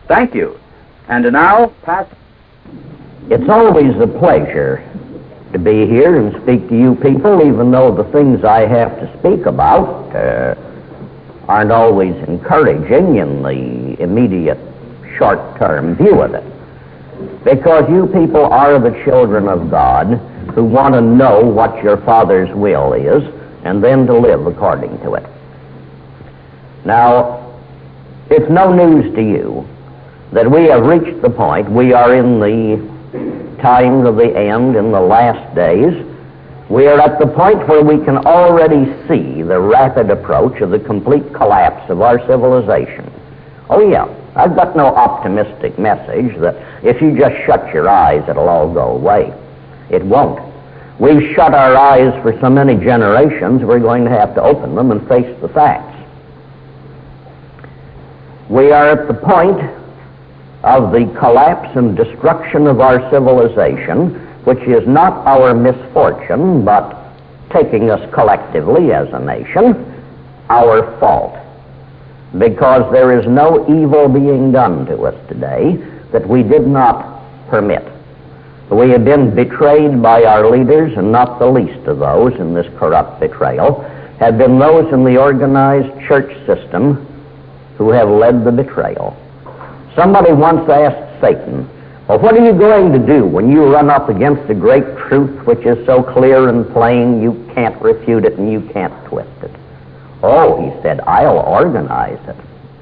Thank you. And now, It's always a pleasure to be here and speak to you people, even though the things I have to speak about aren't always encouraging in the immediate short-term view of it. Because you people are the children of God who want to know what your Father's will is and then to live according to it. Now, it's no news to you that we have reached the point, we are in the times of the end, in the last days. We are at the point where we can already see the rapid approach of the complete collapse of our civilization. Oh yeah, I've got no optimistic message that if you just shut your eyes it'll all go away. It won't. We've shut our eyes for so many generations, we're going to have to open them and face the facts. We are at the point of the collapse and destruction of our civilization, which is not our misfortune, but taking us collectively as a nation, our fault. Because there is no evil being done to us today that we did not permit. We have been betrayed by our leaders, and not the least of those in this corrupt betrayal have been those in the organized church system who have led the betrayal. Somebody once asked Satan, well, what are you going to do when you run up against a great truth which is so clear and plain you can't refute it and you can't twist it? Oh, he said, I'll organize it.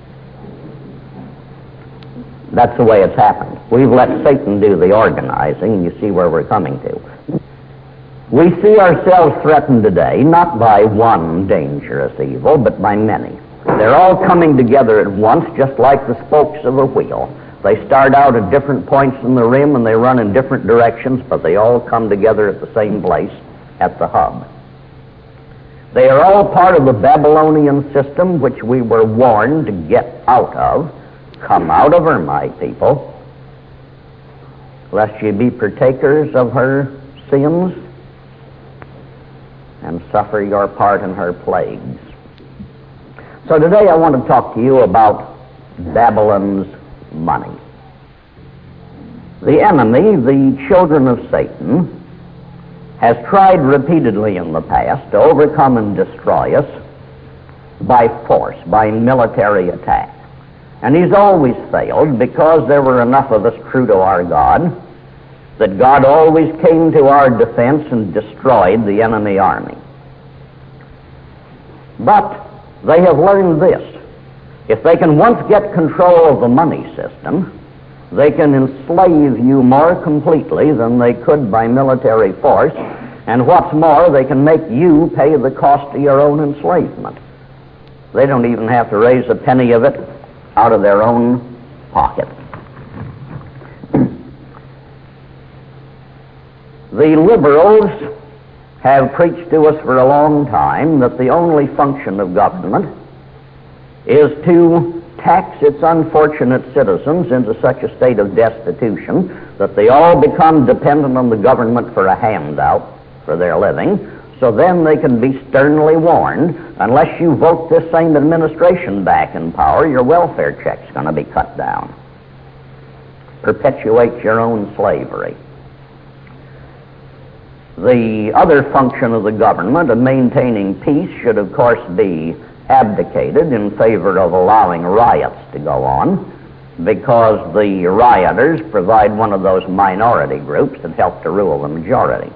That's the way it's happened. We've let Satan do the organizing, and you see where we're coming to. We see ourselves threatened today not by one dangerous evil, but by many. They're all coming together at once, just like the spokes of a wheel. They start out at different points in the rim and they run in different directions, but they all come together at the same place, at the hub. They are all part of the Babylonian system which we were warned to get out of. Come out of her, my people, lest ye be partakers of her sins and suffer your part in her plagues. So today I want to talk to you about Babylon's money. The enemy, the children of Satan, has tried repeatedly in the past to overcome and destroy us by force, by military attack. And he's always failed because there were enough of us true to our God that God always came to our defense and destroyed the enemy army. But they have learned this. If they can once get control of the money system, they can enslave you more completely than they could by military force, and what's more, they can make you pay the cost of your own enslavement. They don't even have to raise a penny of it out of their own pocket. The liberals have preached to us for a long time that the only function of government is to tax its unfortunate citizens into such a state of destitution that they all become dependent on the government for a handout for their living, so then they can be sternly warned, unless you vote this same administration back in power, your welfare check's going to be cut down. Perpetuate your own slavery. The other function of the government of maintaining peace should, of course, be abdicated in favor of allowing riots to go on, because the rioters provide one of those minority groups that help to rule the majority.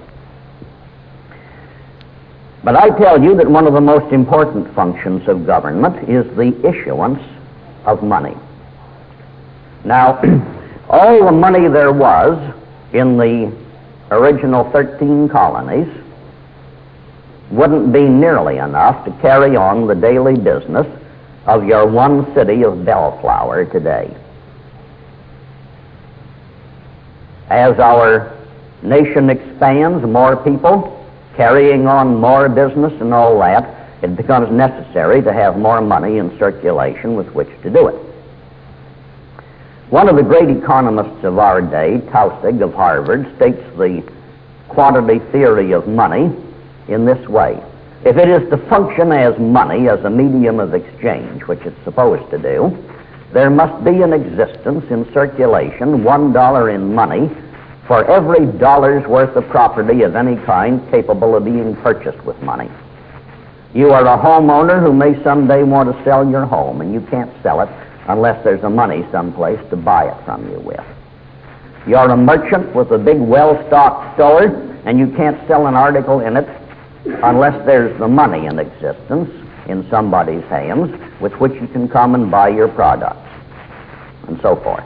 But I tell you that one of the most important functions of government is the issuance of money. Now, all the money there was in the original 13 colonies wouldn't be nearly enough to carry on the daily business of your one city of Bellflower today. As our nation expands, more people carrying on more business and all that, it becomes necessary to have more money in circulation with which to do it. One of the great economists of our day, Taussig of Harvard, states the quantity theory of money in this way. If it is to function as money, as a medium of exchange, which it's supposed to do, there must be in existence, in circulation, $1 in money for every dollar's worth of property of any kind capable of being purchased with money. You are a homeowner who may someday want to sell your home, and you can't sell it unless there's a money someplace to buy it from you with. You're a merchant with a big well-stocked store, and you can't sell an article in it unless there's the money in existence in somebody's hands with which you can come and buy your products, and so forth.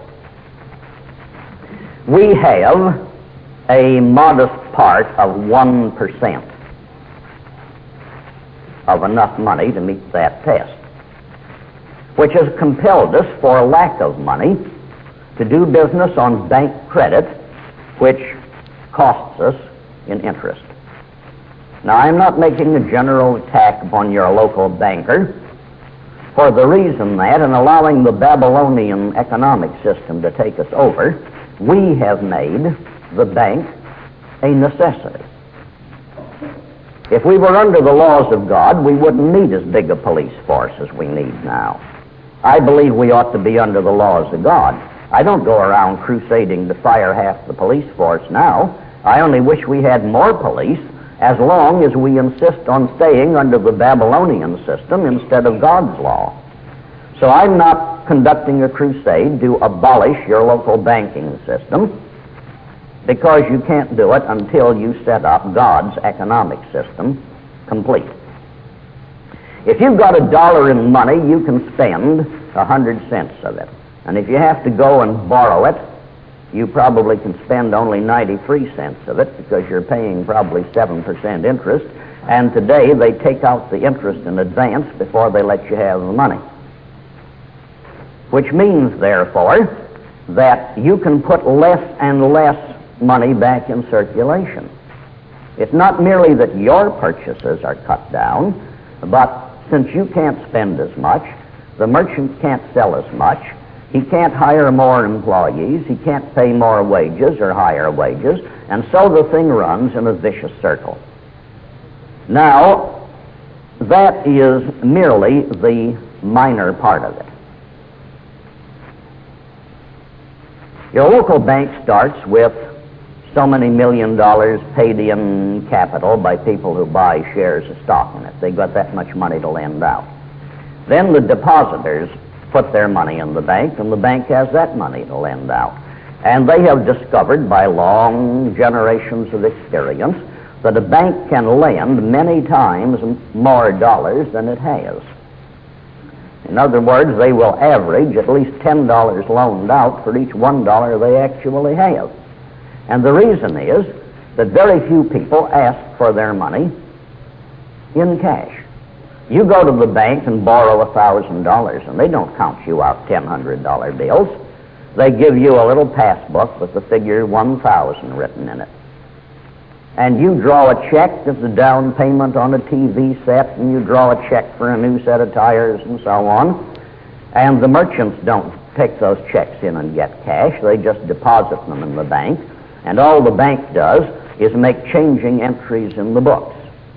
We have a modest part of 1% of enough money to meet that test, which has compelled us, for lack of money, to do business on bank credit, which costs us in interest. Now, I'm not making a general attack upon your local banker, for the reason that, in allowing the Babylonian economic system to take us over, we have made the bank a necessity. If we were under the laws of God, we wouldn't need as big a police force as we need now. I believe we ought to be under the laws of God. I don't go around crusading to fire half the police force now. I only wish we had more police, as long as we insist on staying under the Babylonian system instead of God's law. So I'm not conducting a crusade to abolish your local banking system, because you can't do it until you set up God's economic system complete. If you've got $1 in money, you can spend 100 cents of it. And if you have to go and borrow it, you probably can spend only 93 cents of it, because you're paying probably 7% interest, and today they take out the interest in advance before they let you have the money. Which means, therefore, that you can put less and less money back in circulation. It's not merely that your purchases are cut down, but since you can't spend as much, the merchant can't sell as much, he can't hire more employees, he can't pay more wages or higher wages, and so the thing runs in a vicious circle. Now, that is merely the minor part of it. Your local bank starts with so many $1 million paid in capital by people who buy shares of stock in it. They've got that much money to lend out. Then the depositors put their money in the bank, and the bank has that money to lend out. And they have discovered by long generations of experience that a bank can lend many times more dollars than it has. In other words, they will average at least $10 loaned out for each $1 they actually have. And the reason is that very few people ask for their money in cash. You go to the bank and borrow $1,000, and they don't count you out $100 bills. They give you a little passbook with the figure 1,000 written in it. And you draw a check as a down payment on a TV set, and you draw a check for a new set of tires and so on. And the merchants don't take those checks in and get cash. They just deposit them in the bank. And all the bank does is make changing entries in the books.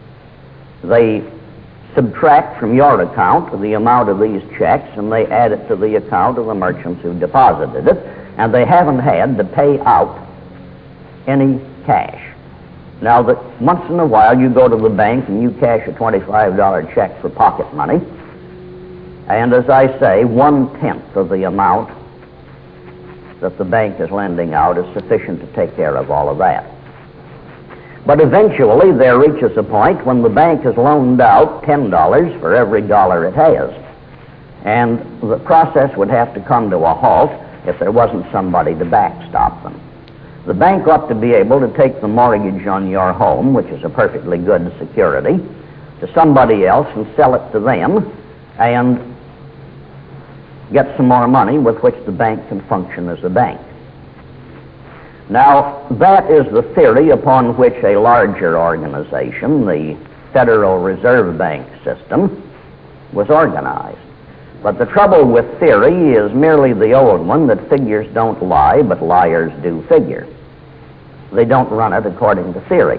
They subtract from your account the amount of these checks, and they add it to the account of the merchants who deposited it, and they haven't had to pay out any cash. Now, once in a while you go to the bank and you cash a $25 check for pocket money, and as I say, 1/10 of the amount that the bank is lending out is sufficient to take care of all of that. But eventually there reaches a point when the bank has loaned out $10 for every dollar it has. And the process would have to come to a halt if there wasn't somebody to backstop them. The bank ought to be able to take the mortgage on your home, which is a perfectly good security, to somebody else and sell it to them and get some more money with which the bank can function as a bank. Now, that is the theory upon which a larger organization, the Federal Reserve Bank system, was organized. But the trouble with theory is merely the old one, that figures don't lie, but liars do figure. They don't run it according to theory.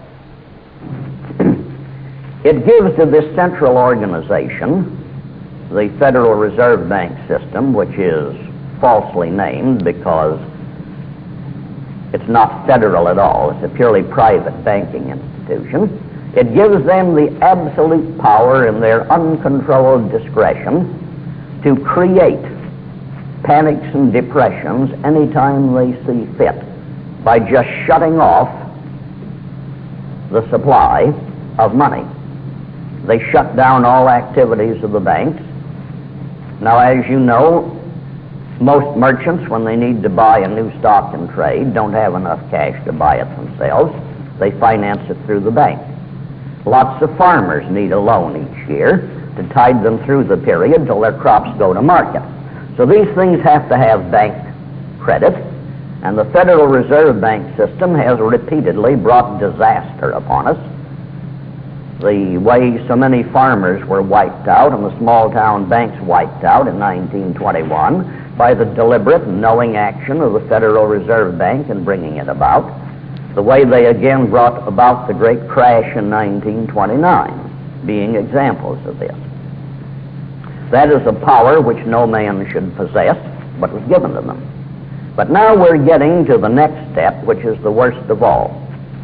It gives to this central organization the Federal Reserve Bank system, which is falsely named because it's not federal at all, it's a purely private banking institution, it gives them the absolute power in their uncontrolled discretion to create panics and depressions anytime they see fit by just shutting off the supply of money. They shut down all activities of the banks. Now, as you know, most merchants, when they need to buy a new stock in trade, don't have enough cash to buy it themselves. They finance it through the bank. Lots of farmers need a loan each year to tide them through the period till their crops go to market. So these things have to have bank credit, and the Federal Reserve Bank system has repeatedly brought disaster upon us. The way so many farmers were wiped out and the small-town banks wiped out in 1921 by the deliberate and knowing action of the Federal Reserve Bank in bringing it about. The way they again brought about the great crash in 1929, being examples of this. That is a power which no man should possess, but was given to them. But now we're getting to the next step, which is the worst of all.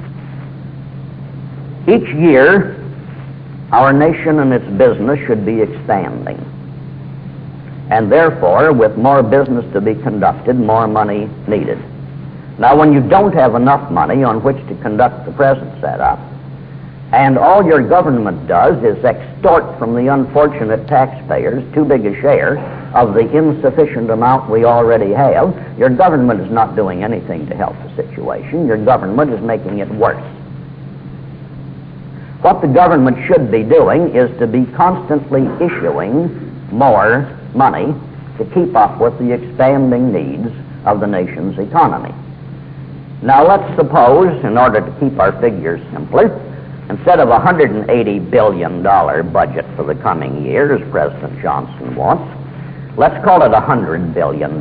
Each year, our nation and its business should be expanding. And therefore, with more business to be conducted, more money needed. Now, when you don't have enough money on which to conduct the present setup, and all your government does is extort from the unfortunate taxpayers too big a share of the insufficient amount we already have, your government is not doing anything to help the situation. Your government is making it worse. What the government should be doing is to be constantly issuing more money to keep up with the expanding needs of the nation's economy. Now let's suppose, in order to keep our figures simpler, instead of a $180 billion budget for the coming year, as President Johnson wants, let's call it $100 billion.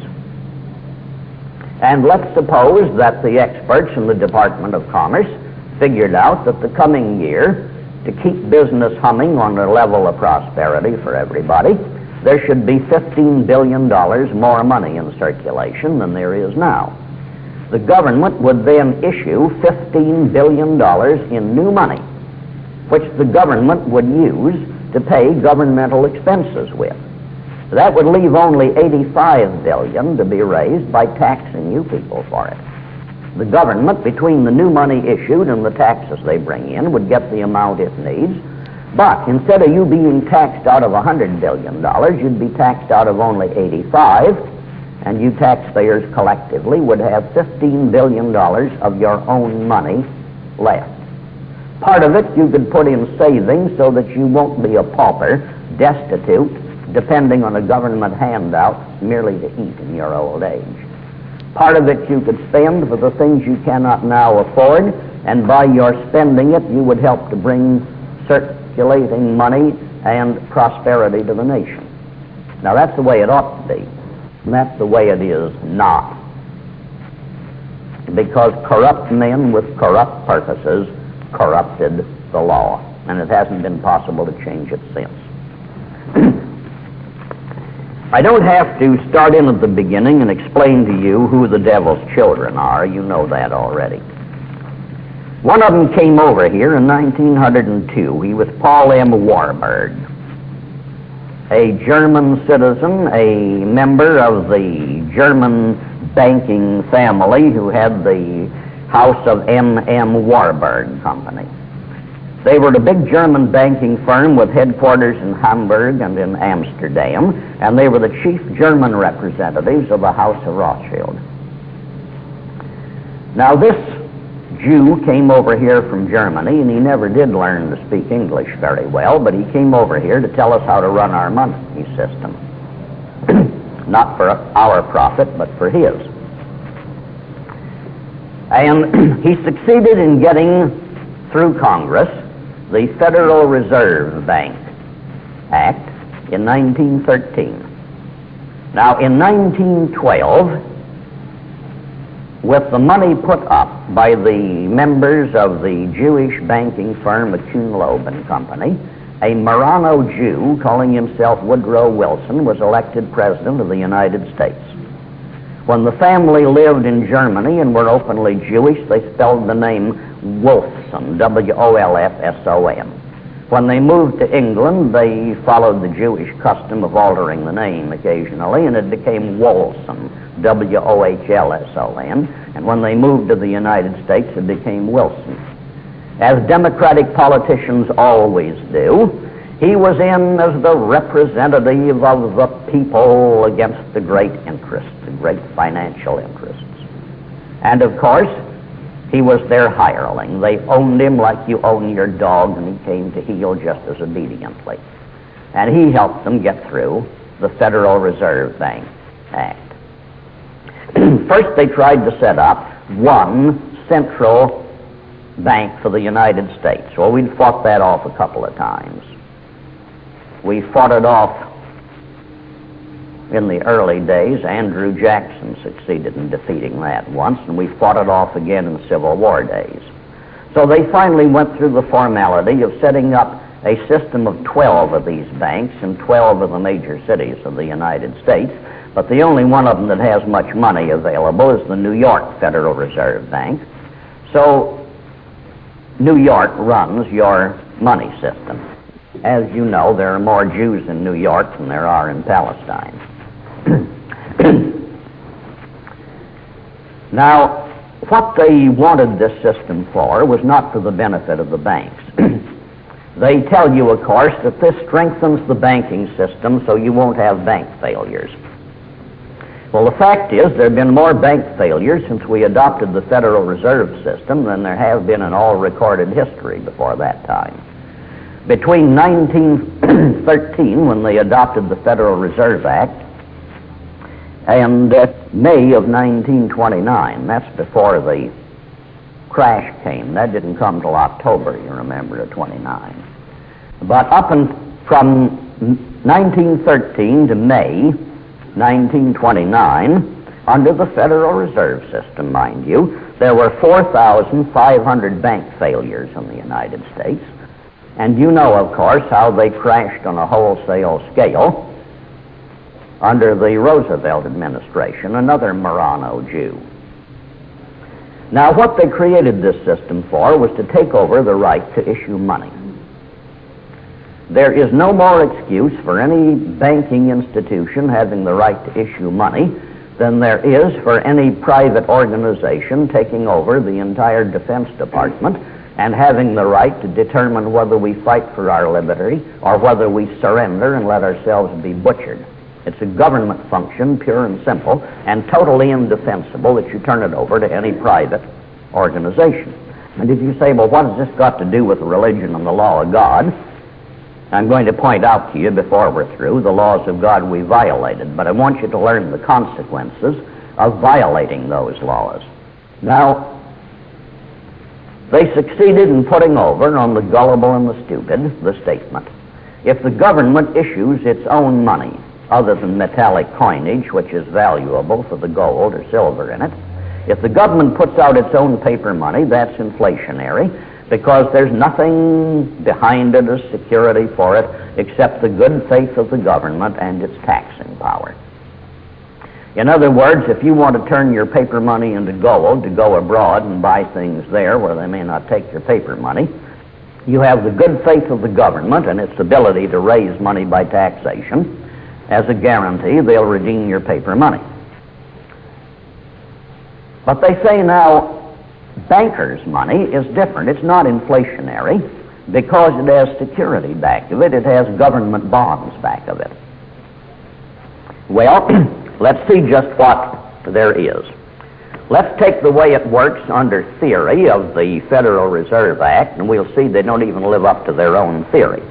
And let's suppose that the experts in the Department of Commerce figured out that the coming year, to keep business humming on a level of prosperity for everybody, there should be $15 billion more money in circulation than there is now. The government would then issue $15 billion in new money, which the government would use to pay governmental expenses with. That would leave only $85 billion to be raised by taxing you people for it. The government, between the new money issued and the taxes they bring in, would get the amount it needs. But instead of you being taxed out of $100 billion, you'd be taxed out of only 85, and you taxpayers collectively would have $15 billion of your own money left. Part of it you could put in savings so that you won't be a pauper, destitute, depending on a government handout merely to eat in your old age. Part of it you could spend for the things you cannot now afford, and by your spending it, you would help to bring circulating money and prosperity to the nation. Now, that's the way it ought to be, and that's the way it is not. Because corrupt men with corrupt purposes corrupted the law, and it hasn't been possible to change it since. I don't have to start in at the beginning and explain to you who the devil's children are. You know that already. One of them came over here in 1902. He was Paul M. Warburg, a German citizen, a member of the German banking family who had the House of M.M. Warburg Company. They were a big German banking firm with headquarters in Hamburg and in Amsterdam, and they were the chief German representatives of the House of Rothschild. Now, this Jew came over here from Germany, and he never did learn to speak English very well, but he came over here to tell us how to run our money system. Not for our profit, but for his. And he succeeded in getting through Congress the Federal Reserve Bank Act in 1913. Now, in 1912, with the money put up by the members of the Jewish banking firm of Kuhn, Loeb and Company, a Marrano Jew calling himself Woodrow Wilson was elected President of the United States. When the family lived in Germany and were openly Jewish, they spelled the name Wolfson, W-O-L-F-S-O-N. When they moved to England, they followed the Jewish custom of altering the name occasionally, and it became Wolson, W-O-H-L-S-O-N. And when they moved to the United States, it became Wilson. As Democratic politicians always do, he was in as the representative of the people against the great interests, the great financial interests. And of course, he was their hireling. They owned him like you own your dog, and he came to heel just as obediently. And he helped them get through the Federal Reserve Bank Act. First, they tried to set up one central bank for the United States. Well, we'd fought that off a couple of times. We fought it off in the early days. Andrew Jackson succeeded in defeating that once, and we fought it off again in the Civil War days. So they finally went through the formality of setting up a system of 12 of these banks in 12 of the major cities of the United States, but the only one of them that has much money available is the New York Federal Reserve Bank. So New York runs your money system. As you know, there are more Jews in New York than there are in Palestine. Now, what they wanted this system for was not for the benefit of the banks. They tell you, of course, that this strengthens the banking system so you won't have bank failures. Well, the fact is there have been more bank failures since we adopted the Federal Reserve System than there have been in all recorded history before that time. Between 1913, when they adopted the Federal Reserve Act, and May of 1929, that's before the crash came. That didn't come till October, you remember, of 29. But from 1913 to May 1929, under the Federal Reserve System, mind you, there were 4,500 bank failures in the United States. And you know, of course, how they crashed on a wholesale scale under the Roosevelt administration, another Marrano Jew. Now, what they created this system for was to take over the right to issue money. There is no more excuse for any banking institution having the right to issue money than there is for any private organization taking over the entire Defense Department and having the right to determine whether we fight for our liberty or whether we surrender and let ourselves be butchered. It's a government function, pure and simple, and totally indefensible that you turn it over to any private organization. And if you say, well, what has this got to do with religion and the law of God? I'm going to point out to you before we're through the laws of God we violated, but I want you to learn the consequences of violating those laws. Now, they succeeded in putting over on the gullible and the stupid the statement, if the government issues its own money, other than metallic coinage, which is valuable for the gold or silver in it, if the government puts out its own paper money, that's inflationary, because there's nothing behind it as security for it except the good faith of the government and its taxing power. In other words, if you want to turn your paper money into gold to go abroad and buy things there where they may not take your paper money, you have the good faith of the government and its ability to raise money by taxation as a guarantee they'll redeem your paper money. But they say now, bankers' money is different. It's not inflationary because it has security back of it. It has government bonds back of it. Well, let's see just what there is. Let's take the way it works under theory of the Federal Reserve Act, and we'll see they don't even live up to their own theory.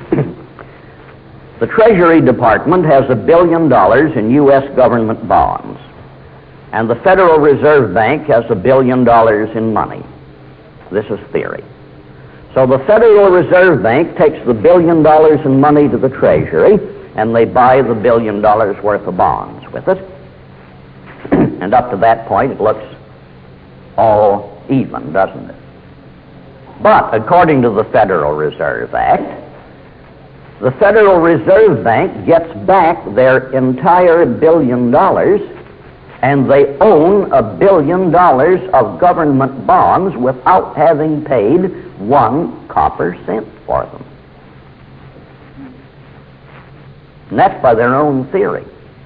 The Treasury Department has $1 billion in U.S. government bonds, and the Federal Reserve Bank has $1 billion in money. This is theory. So the Federal Reserve Bank takes the $1 billion in money to the Treasury, and they buy the $1 billion worth of bonds with it. And up to that point, it looks all even, doesn't it? But according to the Federal Reserve Act, the Federal Reserve Bank gets back their entire $1 billion, and they own $1 billion of government bonds without having paid 1 copper cent for them. And that's by their own theory.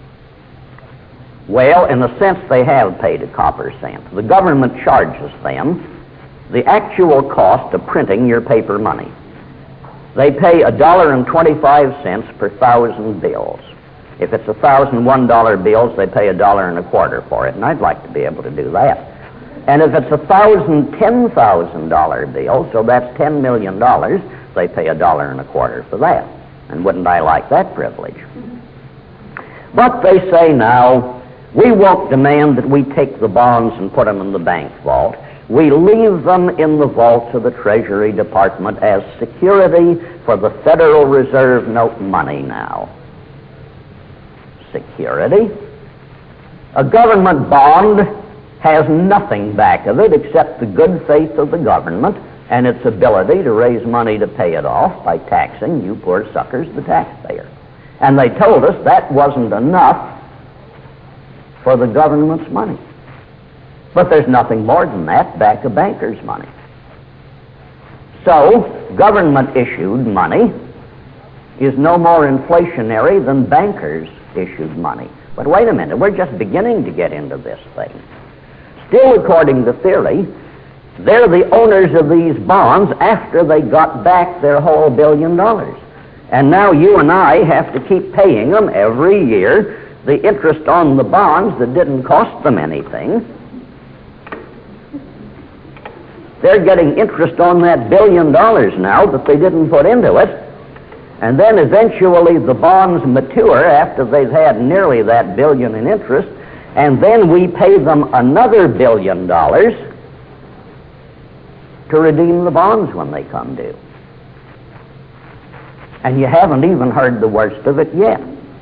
Well, in a sense, they have paid a copper cent. The government charges them the actual cost of printing your paper money. They pay $1.25 per 1,000 bills. If it's 1,001 bills, they pay $1.25 for it, and I'd like to be able to do that. And if it's 1,000 $10,000 bills, so that's $10 million, they pay $1.25 for that. And wouldn't I like that privilege? But they say now, we won't demand that we take the bonds and put them in the bank vault. We leave them in the vaults of the Treasury Department as security for the Federal Reserve note money now. Security? A government bond has nothing back of it except the good faith of the government and its ability to raise money to pay it off by taxing you poor suckers, the taxpayer. And they told us that wasn't enough for the government's money. But there's nothing more than that back of bankers' money. So, government-issued money is no more inflationary than bankers-issued money. But wait a minute, we're just beginning to get into this thing. Still, according to theory, they're the owners of these bonds after they got back their whole $1 billion. And now you and I have to keep paying them every year the interest on the bonds that didn't cost them anything. They're getting interest on that $1 billion now that they didn't put into it. And then eventually the bonds mature after they've had nearly that $1 billion in interest, and then we pay them another $1 billion to redeem the bonds when they come due. And you haven't even heard the worst of it yet.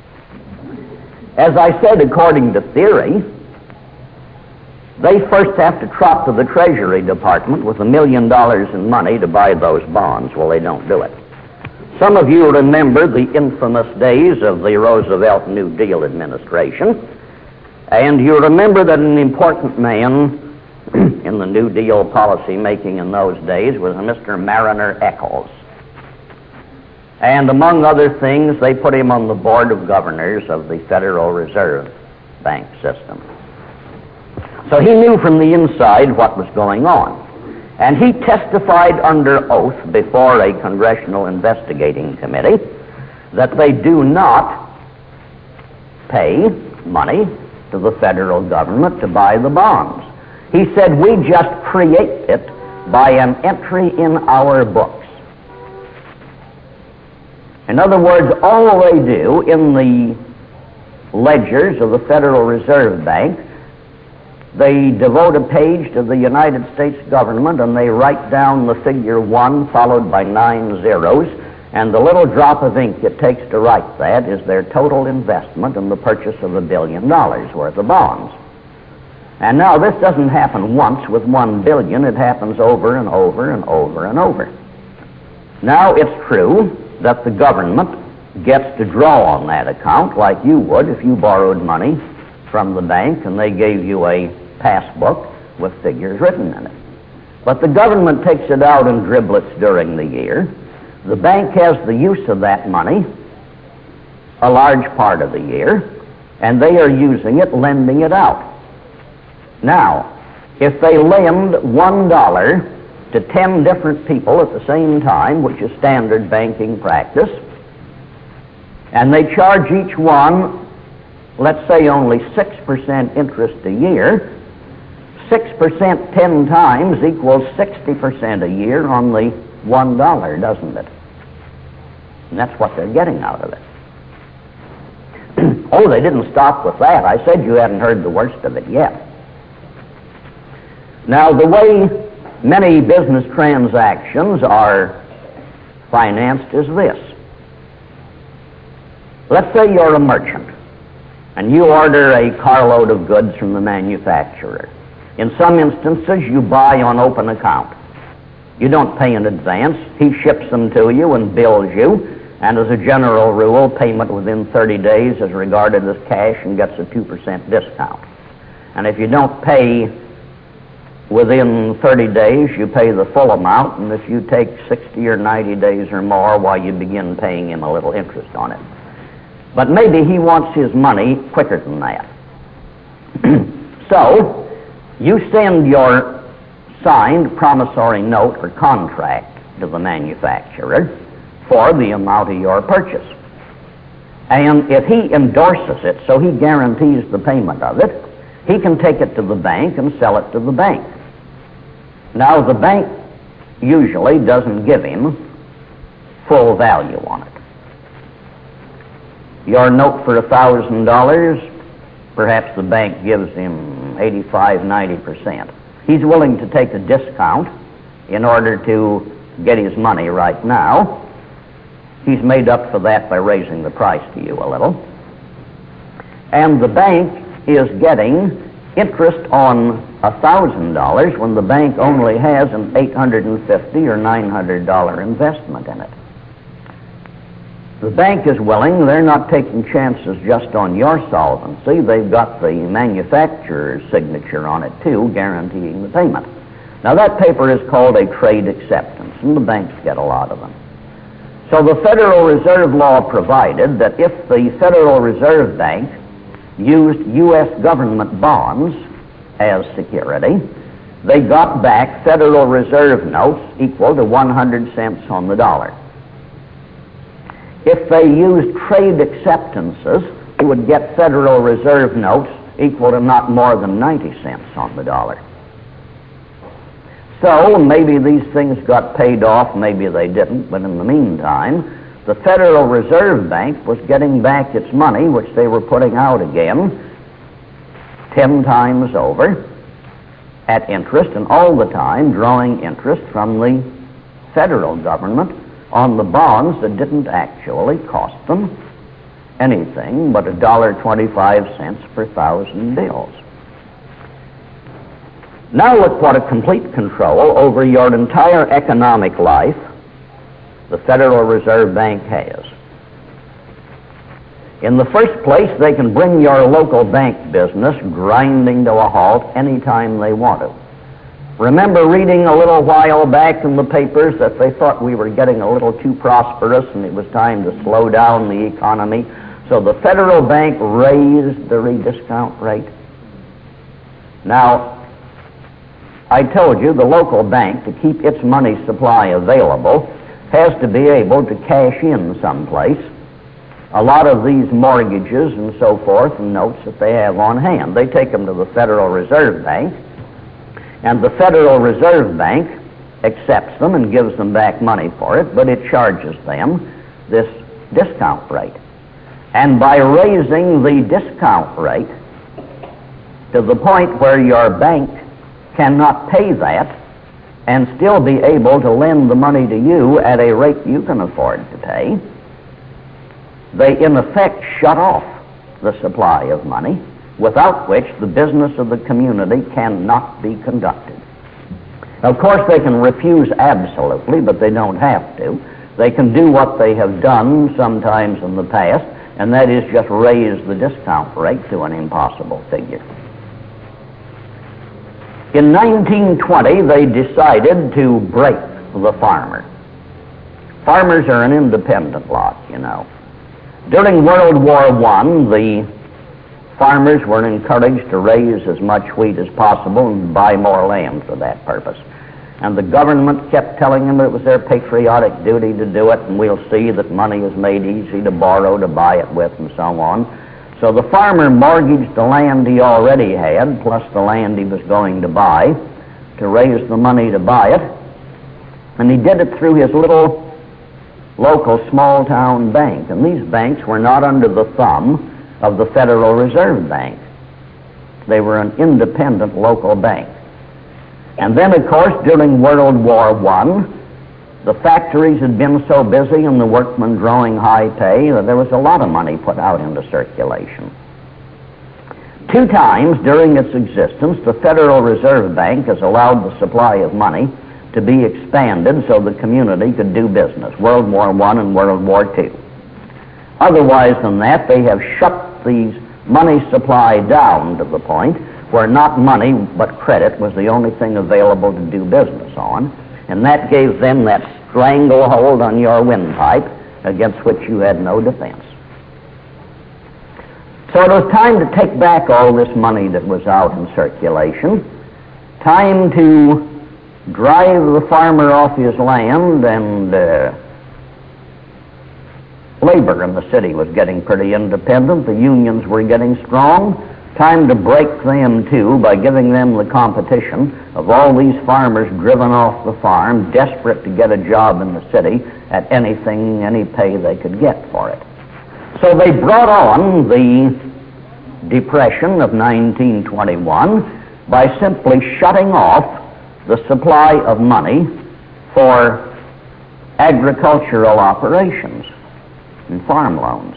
As I said, according to theory, they first have to trot to the Treasury Department with $1 million in money to buy those bonds. Well, they don't do it. Some of you remember the infamous days of the Roosevelt New Deal administration, and you remember that an important man in the New Deal policy making in those days was Mr. Mariner Eccles. And among other things, they put him on the board of governors of the Federal Reserve Bank system. So he knew from the inside what was going on. And he testified under oath before a congressional investigating committee that they do not pay money to the federal government to buy the bonds. He said, we just create it by an entry in our books. In other words, all they do in the ledgers of the Federal Reserve Bank, they devote a page to the United States government and they write down the figure 1 followed by 9 zeros, and the little drop of ink it takes to write that is their total investment in the purchase of $1 billion worth of bonds. And now this doesn't happen once with $1 billion, it happens over and over and over and over. Now it's true that the government gets to draw on that account like you would if you borrowed money from the bank and they gave you a passbook with figures written in it. But the government takes it out in driblets during the year. The bank has the use of that money a large part of the year, and they are using it, lending it out. Now, if they lend $1 to 10 different people at the same time, which is standard banking practice, and they charge each one, let's say only 6% interest a year, 6% 10 times equals 60% a year on the $1, doesn't it? And that's what they're getting out of it. Oh, they didn't stop with that. I said you hadn't heard the worst of it yet. Now, the way many business transactions are financed is this. Let's say you're a merchant, and you order a carload of goods from the manufacturer. In some instances, you buy on open account. You don't pay in advance. He ships them to you and bills you, And as a general rule, payment within 30 days is regarded as cash and gets a 2% discount. And if you don't pay within 30 days, you pay the full amount, and if you take 60 or 90 days or more, why, you begin paying him a little interest on it. But maybe he wants his money quicker than that. So, you send your signed promissory note or contract to the manufacturer for the amount of your purchase. And if he endorses it, so he guarantees the payment of it, he can take it to the bank and sell it to the bank. Now, the bank usually doesn't give him full value on it. Your note for $1,000, perhaps the bank gives him 85-90%. He's willing to take a discount in order to get his money right now. He's made up for that by raising the price to you a little. And the bank is getting interest on $1,000 when the bank only has an $850 or $900 investment in it. The bank is willing. They're not taking chances just on your solvency. They've got the manufacturer's signature on it too, guaranteeing the payment. Now, that paper is called a trade acceptance, and the banks get a lot of them. So the Federal Reserve law provided that if the Federal Reserve Bank used U.S. government bonds as security, they got back Federal Reserve notes equal to 100 cents on the dollar. If they used trade acceptances, they would get Federal Reserve notes equal to not more than 90 cents on the dollar. So maybe these things got paid off, maybe they didn't, but in the meantime, the Federal Reserve Bank was getting back its money, which they were putting out again 10 times over at interest, and all the time drawing interest from the federal government on the bonds that didn't actually cost them anything but $1.25 per thousand bills. Now look what a complete control over your entire economic life the Federal Reserve Bank has. In the first place, they can bring your local bank business grinding to a halt any time they want to. Remember reading a little while back in the papers that they thought we were getting a little too prosperous and it was time to slow down the economy. So the Federal Bank raised the rediscount rate. Now, I told you the local bank, to keep its money supply available, has to be able to cash in someplace a lot of these mortgages and so forth and notes that they have on hand. They take them to the Federal Reserve Bank, and the Federal Reserve Bank accepts them and gives them back money for it, but it charges them this discount rate. And by raising the discount rate to the point where your bank cannot pay that and still be able to lend the money to you at a rate you can afford to pay, they in effect shut off the supply of money, without which the business of the community cannot be conducted. Of course, they can refuse absolutely, but they don't have to. They can do what they have done sometimes in the past, and that is just raise the discount rate to an impossible figure. In 1920, they decided to break the farmer. Farmers are an independent lot, you know. During World War I, the farmers were encouraged to raise as much wheat as possible and buy more land for that purpose. And the government kept telling them it was their patriotic duty to do it, and we'll see that money is made easy to borrow, to buy it with, and so on. So the farmer mortgaged the land he already had, plus the land he was going to buy, to raise the money to buy it. And he did it through his little local small-town bank. And these banks were not under the thumb of the Federal Reserve Bank. They were an independent local bank. And then, of course, during World War I, the factories had been so busy and the workmen drawing high pay that there was a lot of money put out into circulation. 2 times during its existence, the Federal Reserve Bank has allowed the supply of money to be expanded so the community could do business, World War I and World War II. Otherwise than that, they have shut the money supply down to the point where not money but credit was the only thing available to do business on, and that gave them that stranglehold on your windpipe against which you had no defense. So it was time to take back all this money that was out in circulation, time to drive the farmer off his land, and labor in the city was getting pretty independent. The unions were getting strong. Time to break them, too, by giving them the competition of all these farmers driven off the farm, desperate to get a job in the city at anything, any pay they could get for it. So they brought on the Depression of 1921 by simply shutting off the supply of money for agricultural operations and farm loans.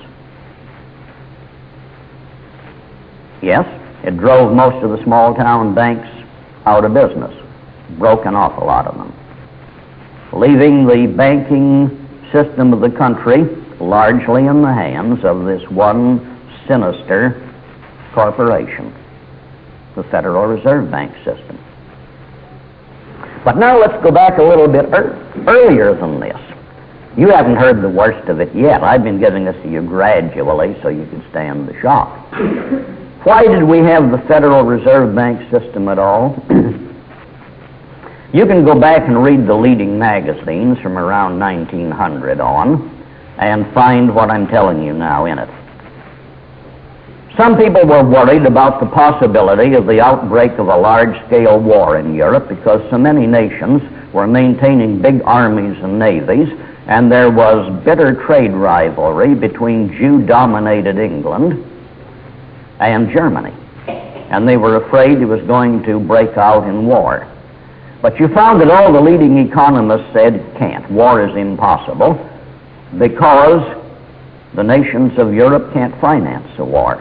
Yes, it drove most of the small town banks out of business, broke an awful lot of them, leaving the banking system of the country largely in the hands of this one sinister corporation, the Federal Reserve Bank system. But now let's go back a little bit earlier than this. You haven't heard the worst of it yet. I've been giving this to you gradually so you can stand the shock. Why did we have the Federal Reserve Bank system at all? You can go back and read the leading magazines from around 1900 on and find what I'm telling you now in it. Some people were worried about the possibility of the outbreak of a large-scale war in Europe because so many nations were maintaining big armies and navies, and there was bitter trade rivalry between Jew-dominated England and Germany, and they were afraid it was going to break out in war. But you found that all the leading economists said it can't. War is impossible because the nations of Europe can't finance a war.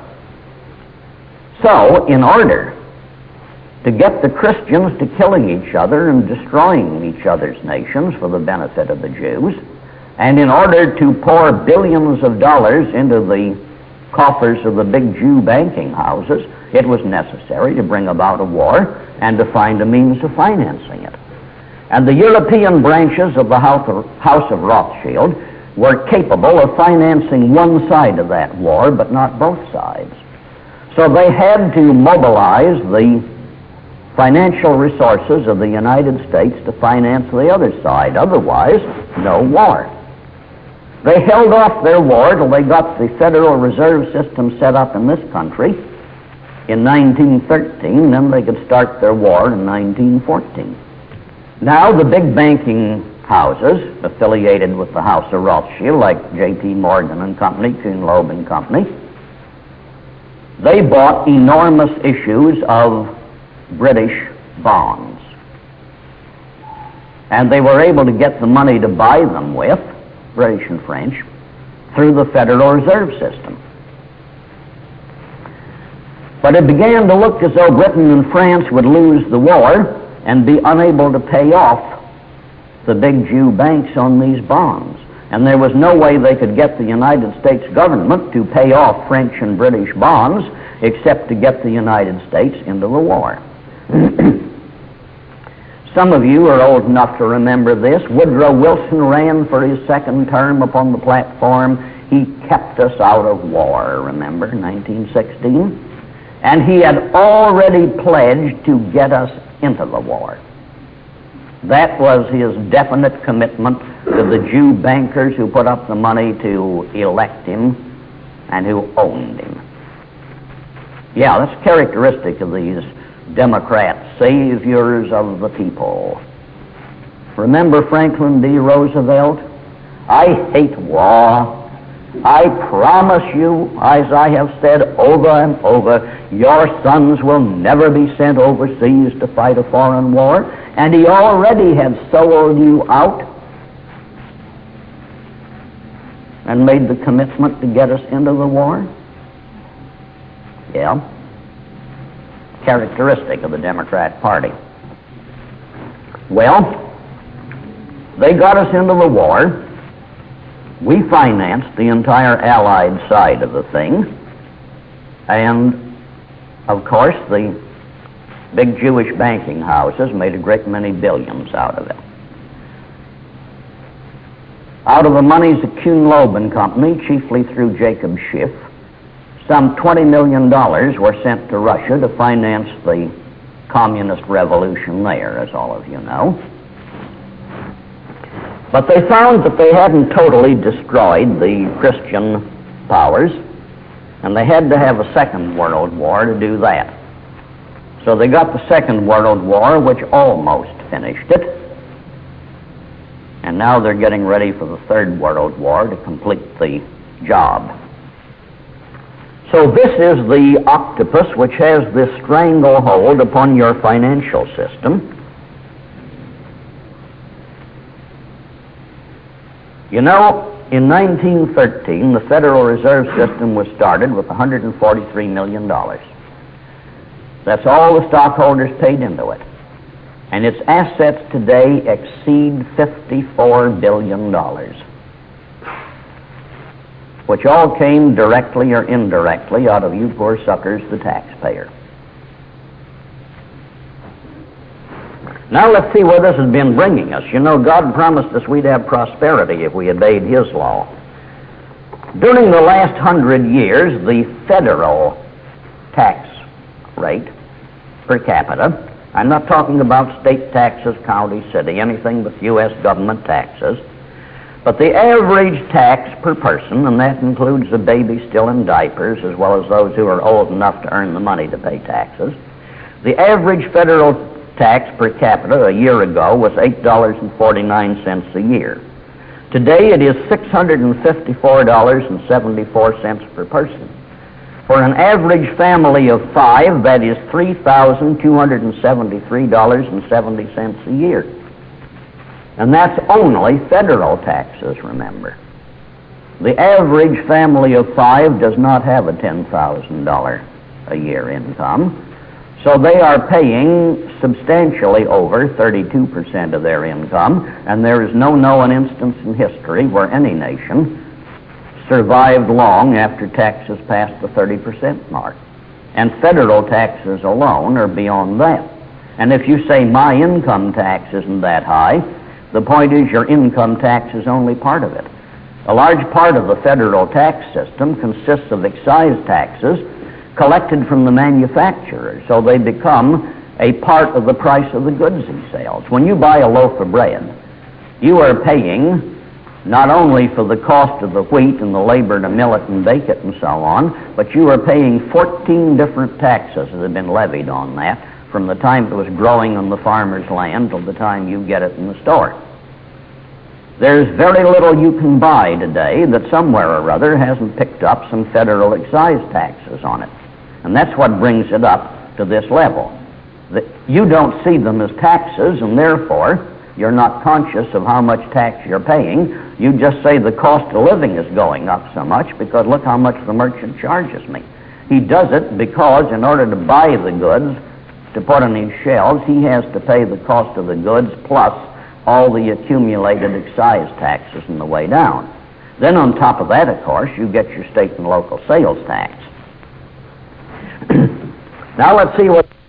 So, in order to get the Christians to killing each other and destroying each other's nations for the benefit of the Jews, and in order to pour billions of dollars into the coffers of the big Jew banking houses, it was necessary to bring about a war and to find a means of financing it. And the European branches of the House of Rothschild were capable of financing one side of that war, but not both sides. So they had to mobilize the financial resources of the United States to finance the other side. Otherwise, no war. They held off their war till they got the Federal Reserve System set up in this country in 1913, then they could start their war in 1914. Now the big banking houses affiliated with the House of Rothschild, like J.P. Morgan and Company, Kuhn Loeb and Company, they bought enormous issues of British bonds. And they were able to get the money to buy them with, British and French, through the Federal Reserve System. But it began to look as though Britain and France would lose the war and be unable to pay off the big Jew banks on these bonds. And there was no way they could get the United States government to pay off French and British bonds except to get the United States into the war. Some of you are old enough to remember this. Woodrow Wilson ran for his second term upon the platform, "He kept us out of war," remember, 1916? And he had already pledged to get us into the war. That was his definite commitment to the Jew bankers who put up the money to elect him and who owned him. Yeah, that's characteristic of these Democrat saviors of the people. Remember Franklin D. Roosevelt? "I hate war. I promise you, as I have said over and over, your sons will never be sent overseas to fight a foreign war." And he already had sold you out and made the commitment to get us into the war. Yeah. Characteristic of the Democrat Party. Well, they got us into the war. We financed the entire Allied side of the thing. And, of course, the big Jewish banking houses made a great many billions out of it. Out of the monies of Kuhn-Loeb and Company, chiefly through Jacob Schiff, some $20 million were sent to Russia to finance the communist revolution there, as all of you know. But they found that they hadn't totally destroyed the Christian powers, and they had to have a Second World War to do that. So they got the Second World War, which almost finished it, and now they're getting ready for the Third World War to complete the job. So this is the octopus which has this stranglehold upon your financial system. You know, in 1913, the Federal Reserve System was started with $143 million. That's all the stockholders paid into it. And its assets today exceed $54 billion, which all came directly or indirectly out of you poor suckers, the taxpayer. Now let's see where this has been bringing us. You know, God promised us we'd have prosperity if we obeyed His law. During the last 100 years, the federal tax rate per capita, I'm not talking about state taxes, county, city, anything but U.S. government taxes, but the average tax per person, and that includes the baby still in diapers as well as those who are old enough to earn the money to pay taxes, the average federal tax per capita a year ago was $8.49 a year. Today it is $654.74 per person. For an average family of 5, that is $3,273.70 a year. And that's only federal taxes, remember. The average family of 5 does not have a $10,000 a year income, so they are paying substantially over 32% of their income, and there is no known instance in history where any nation survived long after taxes passed the 30% mark. And federal taxes alone are beyond that. And if you say my income tax isn't that high, the point is your income tax is only part of it. A large part of the federal tax system consists of excise taxes collected from the manufacturers, so they become a part of the price of the goods he sells. When you buy a loaf of bread, you are paying not only for the cost of the wheat and the labor to mill it and bake it and so on, but you are paying 14 different taxes that have been levied on that from the time it was growing on the farmer's land till the time you get it in the store. There's very little you can buy today that somewhere or other hasn't picked up some federal excise taxes on it. And that's what brings it up to this level. You don't see them as taxes, and therefore you're not conscious of how much tax you're paying. You just say the cost of living is going up so much because look how much the merchant charges me. He does it because in order to buy the goods to put on his shelves, he has to pay the cost of the goods plus all the accumulated excise taxes on the way down. Then on top of that, of course, you get your state and local sales tax. Now let's see what